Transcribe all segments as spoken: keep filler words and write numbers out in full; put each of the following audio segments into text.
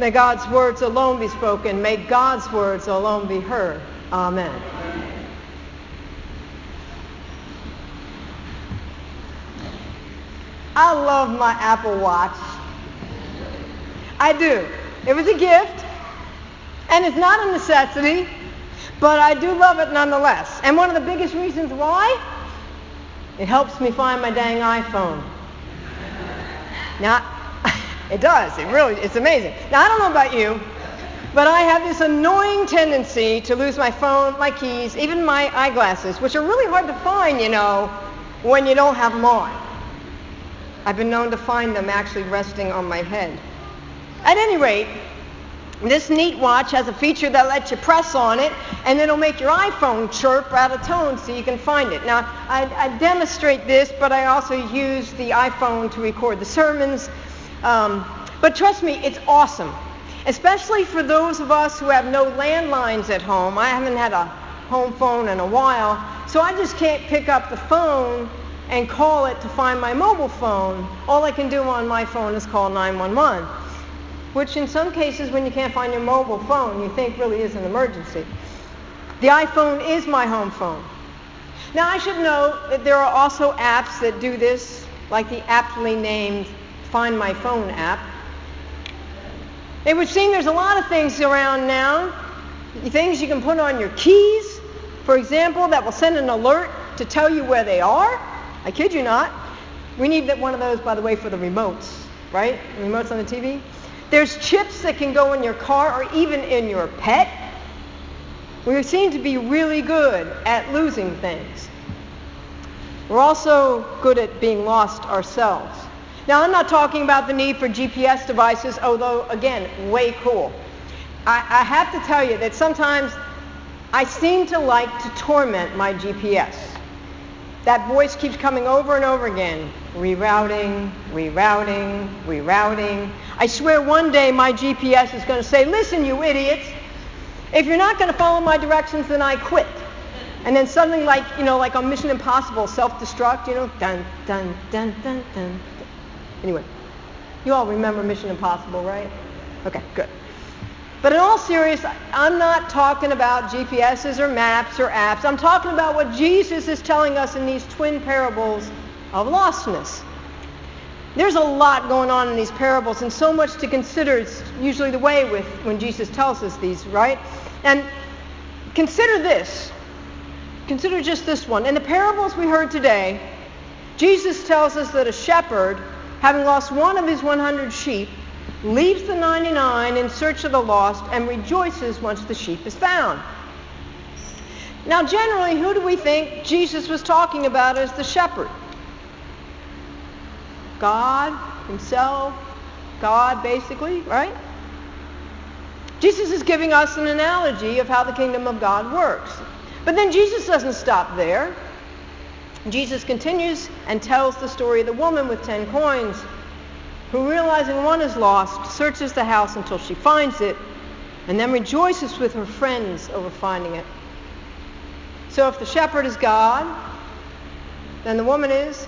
May God's words alone be spoken. May God's words alone be heard. Amen. I love my Apple Watch. I do. It was a gift, and it's not a necessity, but I do love it nonetheless. And one of the biggest reasons why? It helps me find my dang iPhone. Now, it does. It really, it's amazing. Now, I don't know about you, but I have this annoying tendency to lose my phone, my keys, even my eyeglasses, which are really hard to find, you know, when you don't have them on. I've been known to find them actually resting on my head. At any rate, this neat watch has a feature that lets you press on it, and it'll make your iPhone chirp out of tone so you can find it. Now, I, I demonstrate this, but I also use the iPhone to record the sermons. Um, but trust me, it's awesome, especially for those of us who have no landlines at home. I haven't had a home phone in a while, so I just can't pick up the phone and call it to find my mobile phone. All I can do on my phone is call nine one one, which in some cases when you can't find your mobile phone, you think really is an emergency. The iPhone is my home phone. Now I should note that there are also apps that do this, like the aptly named Find My Phone app. It would seem there's a lot of things around now, things you can put on your keys, for example, that will send an alert to tell you where they are. I kid you not. We need one of those, by the way, for the remotes, right? The remotes on the T V. There's chips that can go in your car or even in your pet. We seem to be really good at losing things. We're also good at being lost ourselves. Now, I'm not talking about the need for G P S devices, although, again, way cool. I, I have to tell you that sometimes I seem to like to torment my G P S. That voice keeps coming over and over again. Rerouting, rerouting, rerouting. I swear one day my G P S is going to say, listen, you idiots, if you're not going to follow my directions, then I quit. And then suddenly, like, you know, like on Mission Impossible, self-destruct, you know, dun, dun, dun, dun, dun. Anyway, you all remember Mission Impossible, right? Okay, good. But in all seriousness, I'm not talking about G P S's or maps or apps. I'm talking about what Jesus is telling us in these twin parables of lostness. There's a lot going on in these parables and so much to consider. It's usually the way with when Jesus tells us these, right? And consider this. Consider just this one. In the parables we heard today, Jesus tells us that a shepherd, having lost one of his one hundred sheep, leaves the ninety-nine in search of the lost and rejoices once the sheep is found. Now, generally, who do we think Jesus was talking about as the shepherd? God himself, God basically, right? Jesus is giving us an analogy of how the kingdom of God works. But then Jesus doesn't stop there. Jesus continues and tells the story of the woman with ten coins who, realizing one is lost, searches the house until she finds it and then rejoices with her friends over finding it. So if the shepherd is God, then the woman is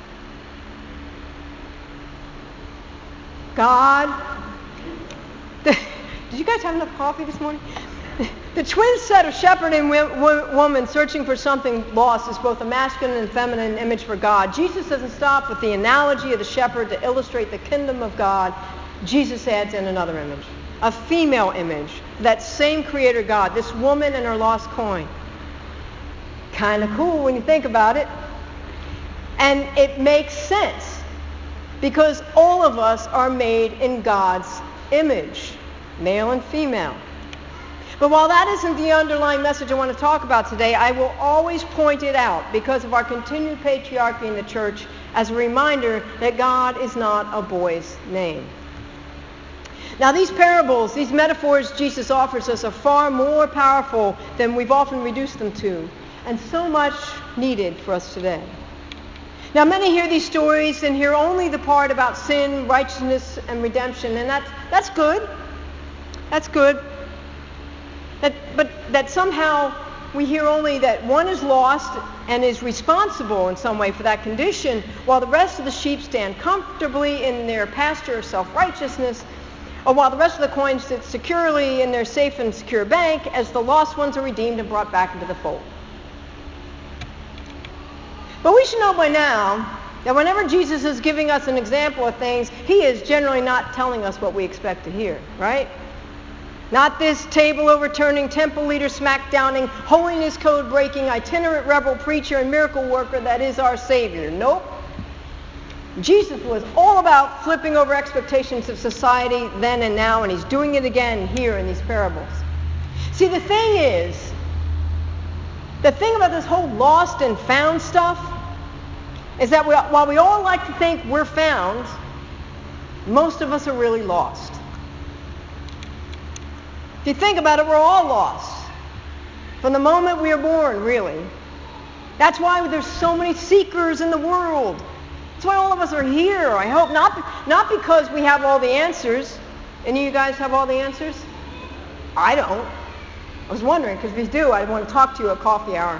God. Did you guys have enough coffee this morning? The twin set of shepherd and woman searching for something lost is both a masculine and feminine image for God. Jesus doesn't stop with the analogy of the shepherd to illustrate the kingdom of God. Jesus adds in another image, a female image, that same creator God, this woman and her lost coin. Kind of cool when you think about it. And it makes sense because all of us are made in God's image, male and female. But while that isn't the underlying message I want to talk about today, I will always point it out because of our continued patriarchy in the church as a reminder that God is not a boy's name. Now, these parables, these metaphors Jesus offers us are far more powerful than we've often reduced them to, and so much needed for us today. Now, many hear these stories and hear only the part about sin, righteousness, and redemption, and that's, that's good. That's good. That, but that somehow we hear only that one is lost and is responsible in some way for that condition, while the rest of the sheep stand comfortably in their pasture of self-righteousness. or while the rest of the coins sit securely in their safe and secure bank as the lost ones are redeemed and brought back into the fold. But we should know by now that whenever Jesus is giving us an example of things, he is generally not telling us what we expect to hear, right? Not this table overturning, temple leader smackdowning, holiness code breaking, itinerant rebel preacher and miracle worker that is our Savior. Nope. Jesus was all about flipping over expectations of society then and now, and he's doing it again here in these parables. See, the thing is, the thing about this whole lost and found stuff is that we, while we all like to think we're found, most of us are really lost. If you think about it, we're all lost. From the moment we are born, really. That's why there's so many seekers in the world. That's why all of us are here, I hope. Not, not because we have all the answers. Any of you guys have all the answers? I don't. I was wondering, because if you do, I'd want to talk to you at coffee hour.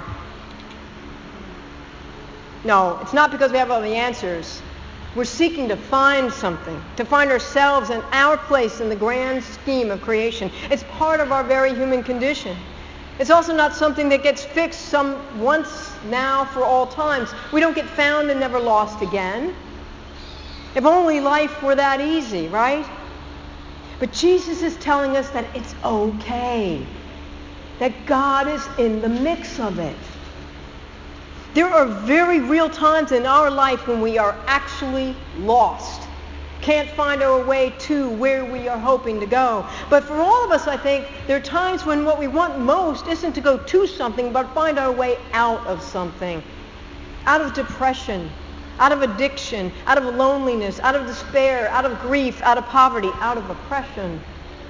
No, it's not because we have all the answers. We're seeking to find something, to find ourselves and our place in the grand scheme of creation. It's part of our very human condition. It's also not something that gets fixed some once now for all times. We don't get found and never lost again. If only life were that easy, right? But Jesus is telling us that it's okay, that God is in the mix of it. There are very real times in our life when we are actually lost. Can't find our way to where we are hoping to go. But for all of us, I think, there are times when what we want most isn't to go to something, but find our way out of something. Out of depression, out of addiction, out of loneliness, out of despair, out of grief, out of poverty, out of oppression.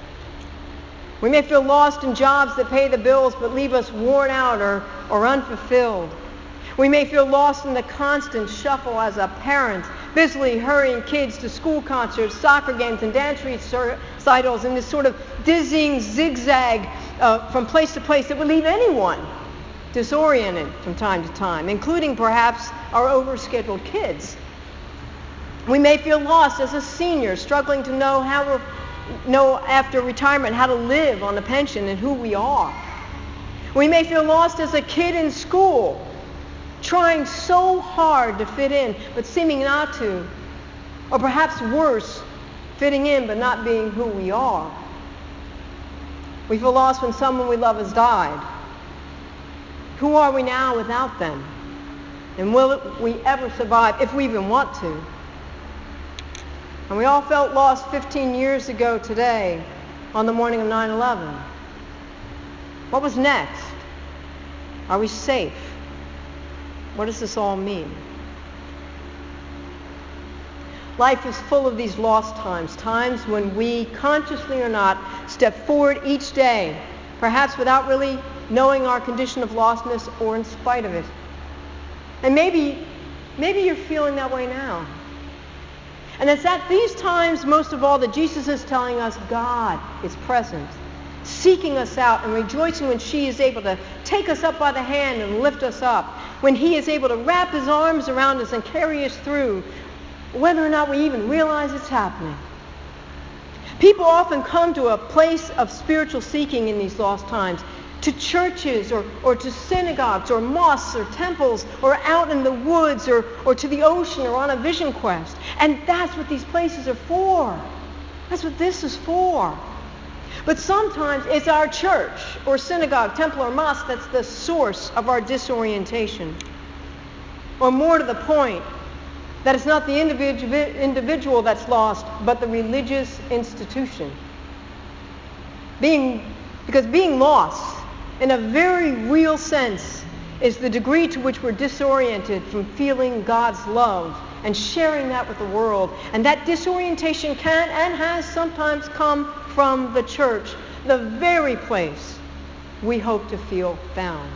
We may feel lost in jobs that pay the bills but leave us worn out or, or unfulfilled. We may feel lost in the constant shuffle as a parent, busily hurrying kids to school concerts, soccer games, and dance recitals in this sort of dizzying zigzag uh, from place to place that would leave anyone disoriented from time to time, including perhaps our overscheduled kids. We may feel lost as a senior, struggling to know how to know after retirement how to live on a pension and who we are. We may feel lost as a kid in school, trying so hard to fit in, but seeming not to. Or perhaps worse, fitting in but not being who we are. We feel lost when someone we love has died. Who are we now without them? And will we ever survive, if we even want to? And we all felt lost fifteen years ago today, on the morning of nine eleven. What was next? Are we safe? What does this all mean? Life is full of these lost times, times when we, consciously or not, step forward each day, perhaps without really knowing our condition of lostness or in spite of it. And maybe, maybe you're feeling that way now. And it's at these times, most of all, that Jesus is telling us God is present, seeking us out and rejoicing when she is able to take us up by the hand and lift us up, when he is able to wrap his arms around us and carry us through, whether or not we even realize it's happening. People often come to a place of spiritual seeking in these lost times, to churches or, or to synagogues or mosques or temples or out in the woods or, or to the ocean or on a vision quest. And that's what these places are for. That's what this is for. But sometimes it's our church or synagogue, temple or mosque that's the source of our disorientation. Or more to the point, that it's not the individu- individual that's lost, but the religious institution. Being, because being lost, in a very real sense, is the degree to which we're disoriented from feeling God's love and sharing that with the world. And that disorientation can and has sometimes come from the church, the very place we hope to feel found.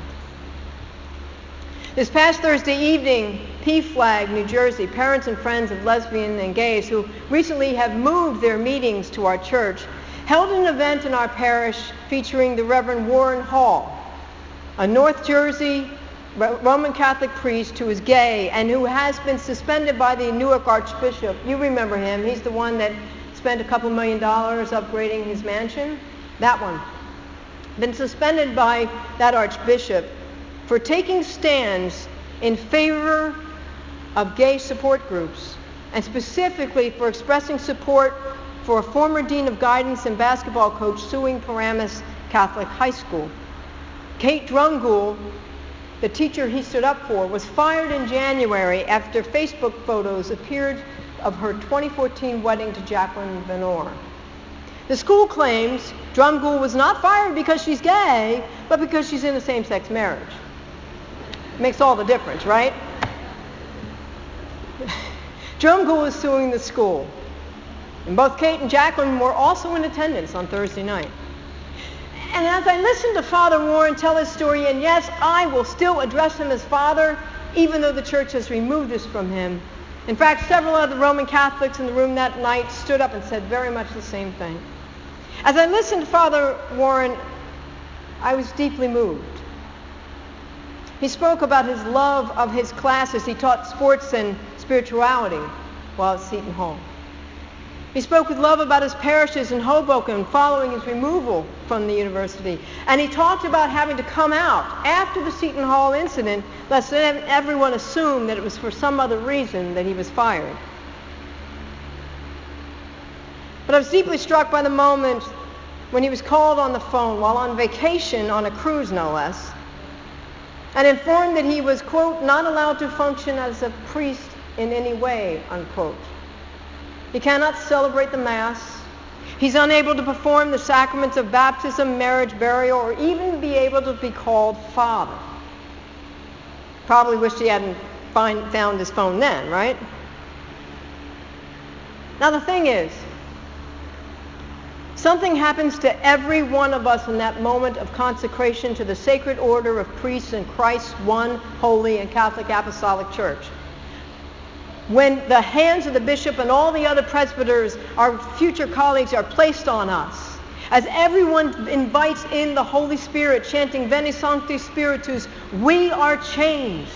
This past Thursday evening, P Flag, New Jersey, parents and friends of lesbian and gays who recently have moved their meetings to our church, held an event in our parish featuring the Reverend Warren Hall, a North Jersey Roman Catholic priest who is gay and who has been suspended by the Newark Archbishop. You remember him. He's the one that's spent a couple million dollars upgrading his mansion. That one. Been suspended by that archbishop for taking stands in favor of gay support groups, and specifically for expressing support for a former dean of guidance and basketball coach suing Paramus Catholic High School. Kate Drumgoole, the teacher he stood up for, was fired in January after Facebook photos appeared of her twenty fourteen wedding to Jacqueline Van Orr. The school claims Drumgoole was not fired because she's gay, but because she's in a same-sex marriage. Makes all the difference, right? Drumgoole is suing the school. And both Kate and Jacqueline were also in attendance on Thursday night. And as I listened to Father Warren tell his story, and yes, I will still address him as Father, even though the church has removed this from him. In fact, several other Roman Catholics in the room that night stood up and said very much the same thing. As I listened to Father Warren, I was deeply moved. He spoke about his love of his classes. He taught sports and spirituality while at Seton Hall. He spoke with love about his parishes in Hoboken following his removal from the university. And he talked about having to come out after the Seton Hall incident, lest everyone assume that it was for some other reason that he was fired. But I was deeply struck by the moment when he was called on the phone while on vacation on a cruise, no less, and informed that he was, quote, not allowed to function as a priest in any way, unquote. He cannot celebrate the Mass. He's unable to perform the sacraments of baptism, marriage, burial, or even be able to be called Father. Probably wished he hadn't find, found his phone then, right? Now the thing is, something happens to every one of us in that moment of consecration to the sacred order of priests in Christ's one holy and Catholic Apostolic Church. When the hands of the bishop and all the other presbyters, our future colleagues, are placed on us, as everyone invites in the Holy Spirit, chanting Veni Sancte Spiritus, we are changed.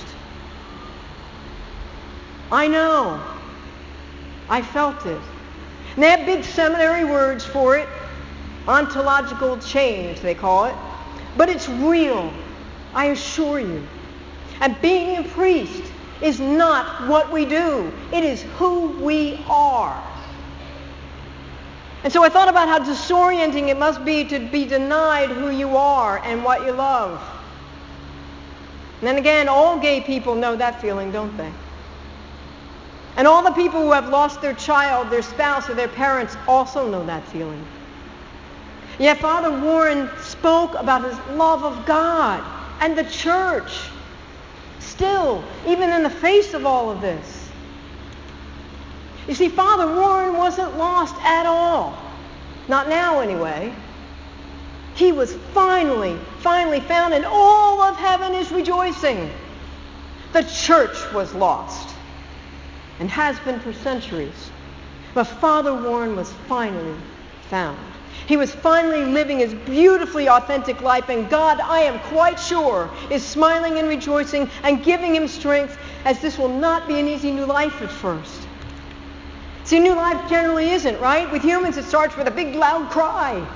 I know. I felt it. And they have big seminary words for it. Ontological change, they call it. But it's real, I assure you. And being a priest is not what we do. It is who we are. And so I thought about how disorienting it must be to be denied who you are and what you love. And then again, all gay people know that feeling, don't they? And all the people who have lost their child, their spouse, or their parents also know that feeling. Yet Father Warren spoke about his love of God and the church. Still, even in the face of all of this. You see, Father Warren wasn't lost at all. Not now, anyway. He was finally, finally found, and all of heaven is rejoicing. The church was lost, and has been for centuries. But Father Warren was finally found. He was finally living his beautifully authentic life, and God, I am quite sure, is smiling and rejoicing and giving him strength, as this will not be an easy new life at first. See, new life generally isn't, right? With humans, it starts with a big, loud cry.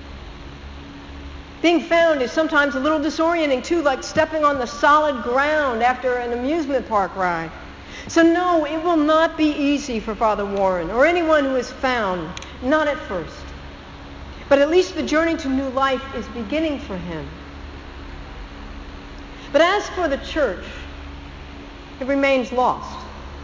Being found is sometimes a little disorienting, too, like stepping on the solid ground after an amusement park ride. So no, it will not be easy for Father Warren or anyone who is found, not at first. But at least the journey to new life is beginning for him. But as for the church, it remains lost.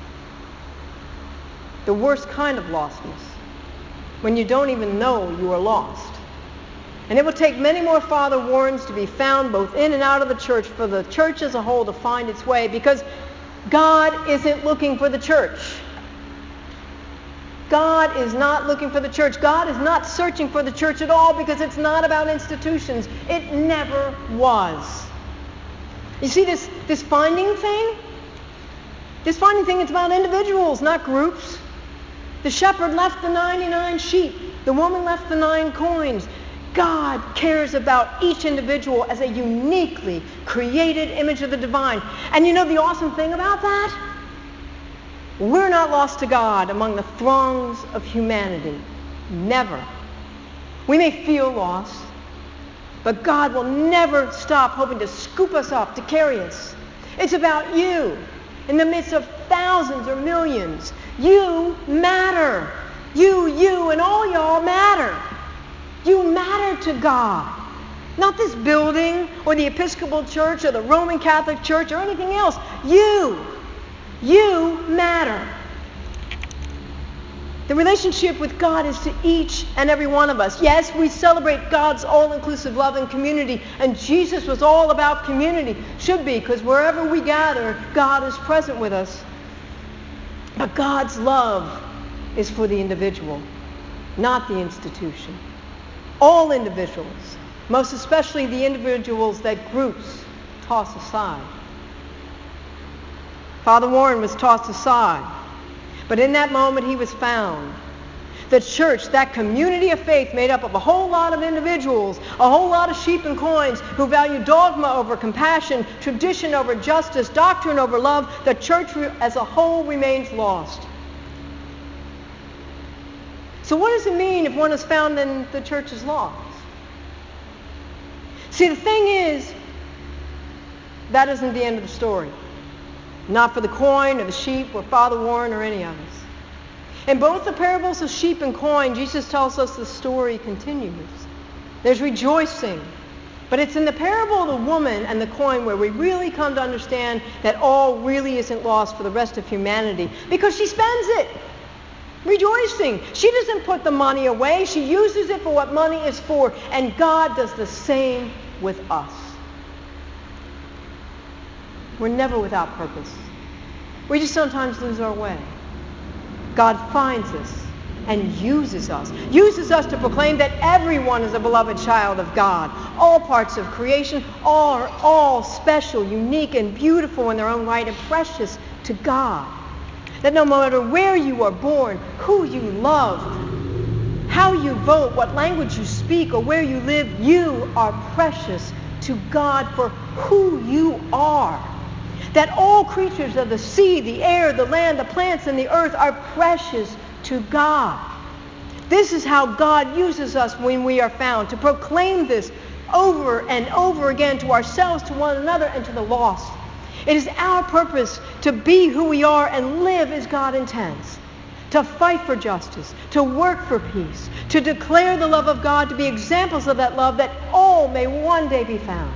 The worst kind of lostness, when you don't even know you are lost. And it will take many more Father Warrens to be found both in and out of the church for the church as a whole to find its way, because God isn't looking for the church. God is not looking for the church. God is not searching for the church at all, because it's not about institutions. It never was. You see this, this finding thing? This finding thing, it's about individuals, not groups. The shepherd left the ninety-nine sheep. The woman left the nine coins. God cares about each individual as a uniquely created image of the divine. And you know the awesome thing about that? We're not lost to God among the throngs of humanity. Never. We may feel lost, but God will never stop hoping to scoop us up, to carry us. It's about you. In the midst of thousands or millions, you matter. You, you, and all y'all matter. You matter to God. Not this building or the Episcopal Church or the Roman Catholic Church or anything else. You. You matter. The relationship with God is to each and every one of us. Yes, we celebrate God's all-inclusive love and community, and Jesus was all about community. Should be, because wherever we gather, God is present with us. But God's love is for the individual, not the institution. All individuals, most especially the individuals that groups toss aside. Father Warren was tossed aside. But in that moment he was found. The church, that community of faith made up of a whole lot of individuals, a whole lot of sheep and coins who value dogma over compassion, tradition over justice, doctrine over love, the church as a whole remains lost. So what does it mean if one is found and the church is lost? See, the thing is, that isn't the end of the story. Not for the coin or the sheep or Father Warren or any of us. In both the parables of sheep and coin, Jesus tells us the story continues. There's rejoicing. But it's in the parable of the woman and the coin where we really come to understand that all really isn't lost for the rest of humanity, because she spends it rejoicing. She doesn't put the money away. She uses it for what money is for. And God does the same with us. We're never without purpose. We just sometimes lose our way. God finds us and uses us. Uses us to proclaim that everyone is a beloved child of God. All parts of creation are all special, unique, and beautiful in their own right, and precious to God. That no matter where you are born, who you love, how you vote, what language you speak, or where you live, you are precious to God for who you are. That all creatures of the sea, the air, the land, the plants, and the earth are precious to God. This is how God uses us when we are found, to proclaim this over and over again to ourselves, to one another, and to the lost. It is our purpose to be who we are and live as God intends, to fight for justice, to work for peace, to declare the love of God, to be examples of that love, that all may one day be found.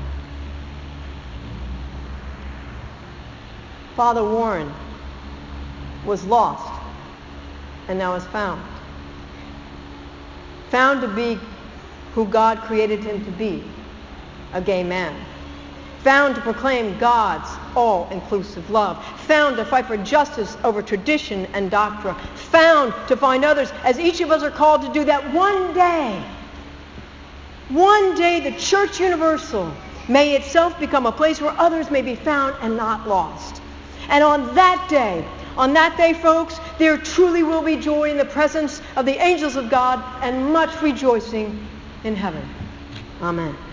Father Warren was lost and now is found. Found to be who God created him to be, a gay man. Found to proclaim God's all-inclusive love. Found to fight for justice over tradition and doctrine. Found to find others, as each of us are called to do, that one day, one day the Church Universal may itself become a place where others may be found and not lost. And on that day, on that day, folks, there truly will be joy in the presence of the angels of God and much rejoicing in heaven. Amen.